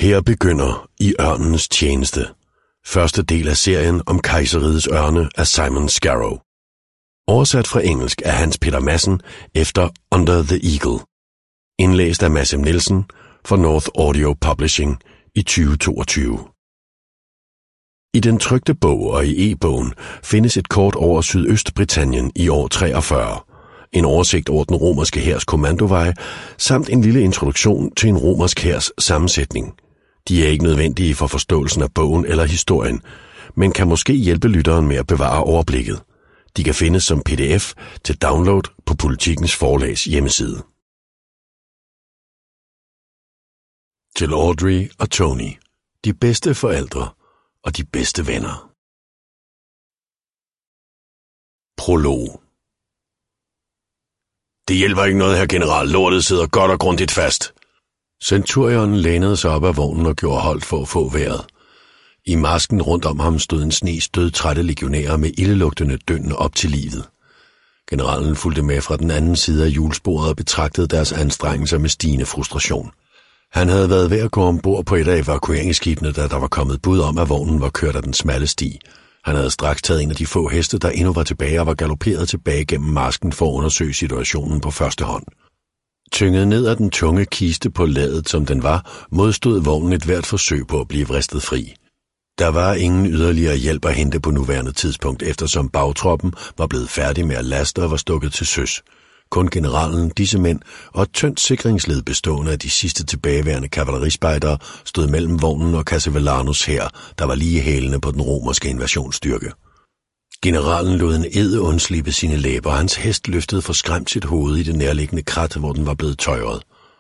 Her begynder I ørnens tjeneste. Første del af serien om kejserrigets ørne af Simon Scarrow. Oversat fra engelsk af Hans Peter Madsen efter Under the Eagle. Indlæst af Mads M. Nielsen for North Audio Publishing i 2022. I den trykte bog og i e-bogen findes et kort over Sydøstbritannien i år 43, en oversigt over den romerske hærs kommandoveje, samt en lille introduktion til en romersk hærs sammensætning. De er ikke nødvendige for forståelsen af bogen eller historien, men kan måske hjælpe lytteren med at bevare overblikket. De kan findes som pdf til download på Politikens Forlags hjemmeside. Til Audrey og Tony, de bedste forældre og de bedste venner. Prolog. Det hjælper ikke noget, herr general. Lortet sidder godt og grundigt fast. Centurionen lænede sig op af vognen og gjorde holdt for at få vejret. I masken rundt om ham stod en snes dødtrætte legionærer med ildelugtende døn op til livet. Generalen fulgte med fra den anden side af hjulsporet og betragtede deres anstrengelser med stigende frustration. Han havde været ved at gå ombord på et af evakueringsskibene, da der var kommet bud om, at vognen var kørt af den smalle sti. Han havde straks taget en af de få heste, der endnu var tilbage, og var galopperet tilbage gennem masken for at undersøge situationen på første hånd. Tynget ned af den tunge kiste på ladet, som den var, modstod vognen et hvert forsøg på at blive vristet fri. Der var ingen yderligere hjælp at hente på nuværende tidspunkt, eftersom bagtroppen var blevet færdig med at laste og var stukket til søs. Kun generalen, disse mænd og et tyndt sikringsled bestående af de sidste tilbageværende kavallerispejdere stod mellem vognen og Cassivellanos hær, der var lige hælende på den romerske invasionsstyrke. Generalen lod en ed undslippe sine læber, og hans hest løftede forskræmt sit hoved i det nærliggende krat, hvor den var blevet tøjret.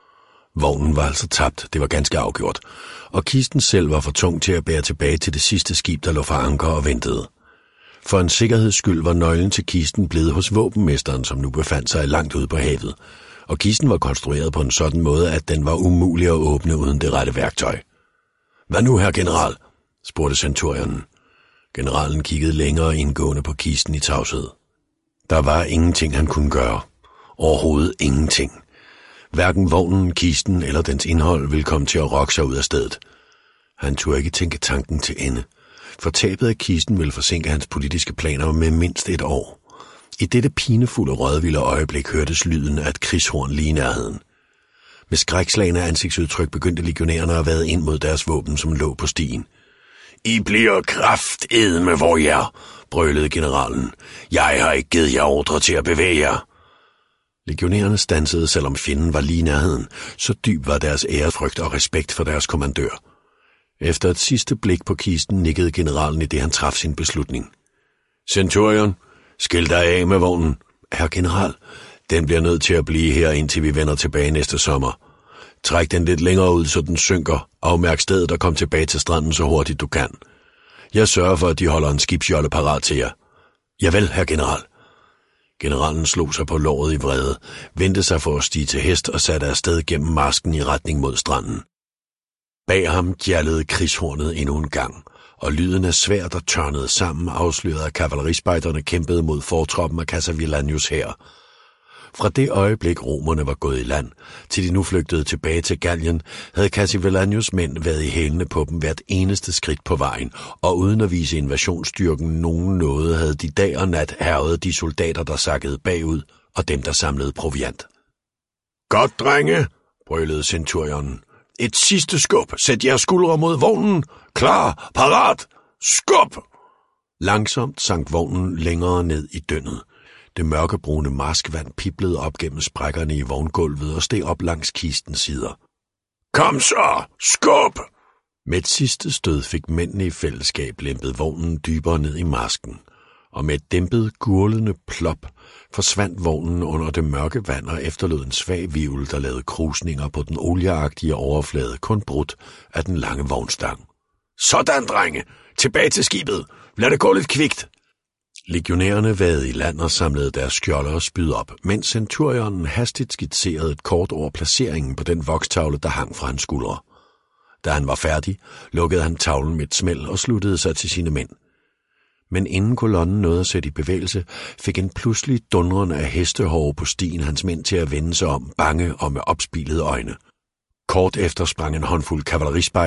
Vognen var altså tabt, det var ganske afgjort, og kisten selv var for tung til at bære tilbage til det sidste skib, der lå for anker og ventede. For en sikkerheds skyld var nøglen til kisten blevet hos våbenmesteren, som nu befandt sig langt ude på havet, og kisten var konstrueret på en sådan måde, at den var umulig at åbne uden det rette værktøj. Hvad nu, herr general? Spurgte centurionen. Generalen kiggede længere indgående på kisten i tavshed. Der var ingenting, han kunne gøre. Overhovedet ingenting. Hverken vognen, kisten eller dens indhold ville komme til at rokke sig ud af stedet. Han turde ikke tænke tanken til ende, for tabet af kisten ville forsinke hans politiske planer med mindst et år. I dette pinefulde rådvilde øjeblik hørtes lyden af et krigshorn lige i nærheden. Med skrækslagne ansigtsudtryk begyndte legionærerne at vade ind mod deres våben, som lå på stien. I bliver kraftedme, hvor I er, brølede generalen. Jeg har ikke givet jer ordre til at bevæge jer. Legionærerne stansede, selvom fjenden var lige i nærheden. Så dyb var deres ærefrygt og respekt for deres kommandør. Efter et sidste blik på kisten nikkede generalen, i det han traf sin beslutning. Centurion, skil dig af med vognen. Herr general, den bliver nødt til at blive her, indtil vi vender tilbage næste sommer. Træk den lidt længere ud, så den synker. Afmærk stedet og kom tilbage til stranden så hurtigt du kan. Jeg sørger for, at de holder en skibsjolle parat til jer. Javel, herr general. Generalen slog sig på låret i vrede, vendte sig for at stige til hest og satte afsted gennem masken i retning mod stranden. Bag ham gjaldede krigshornet endnu en gang, og lyden af sværd, der tørnede sammen, afslørede at kavallerispejterne kæmpede mod fortroppen af Cassivellanos hær. Fra det øjeblik romerne var gået i land, til de nu flygtede tilbage til Gallien, havde Cassivellanos mænd været i hælene på dem hvert eneste skridt på vejen, og uden at vise invasionsstyrken nogen noget, havde de dag og nat hærget de soldater, der sakkede bagud, og dem, der samlede proviant. Godt, drenge, brølede centurionen. Et sidste skub. Sæt jeres skuldre mod vognen. Klar, parat, skub! Langsomt sank vognen længere ned i dyndet. Det mørkebrune marskvand piblede op gennem sprækkerne i vogngulvet og steg op langs kistens sider. Kom så, skub! Med et sidste stød fik mændene i fællesskab lempet vognen dybere ned i masken, og med et dæmpet, gurlende plop forsvandt vognen under det mørke vand og efterlod en svag hvirvel, der lavede krusninger på den olieagtige overflade, kun brudt af den lange vognstang. Sådan, drenge! Tilbage til skibet! Lad det gå lidt kvikt! Legionærerne vadede i land og samlede deres skjolder og spyd op, mens centurionen hastigt skitserede et kort over placeringen på den vokstavle, der hang fra hans skuldre. Da han var færdig, lukkede han tavlen med et smæld og sluttede sig til sine mænd. Men inden kolonnen nåede at sætte i bevægelse, fik en pludselig dundren af hestehove på stien hans mænd til at vende sig om, bange og med opspilede øjne. Kort efter sprang en håndfuld kavallerispejdere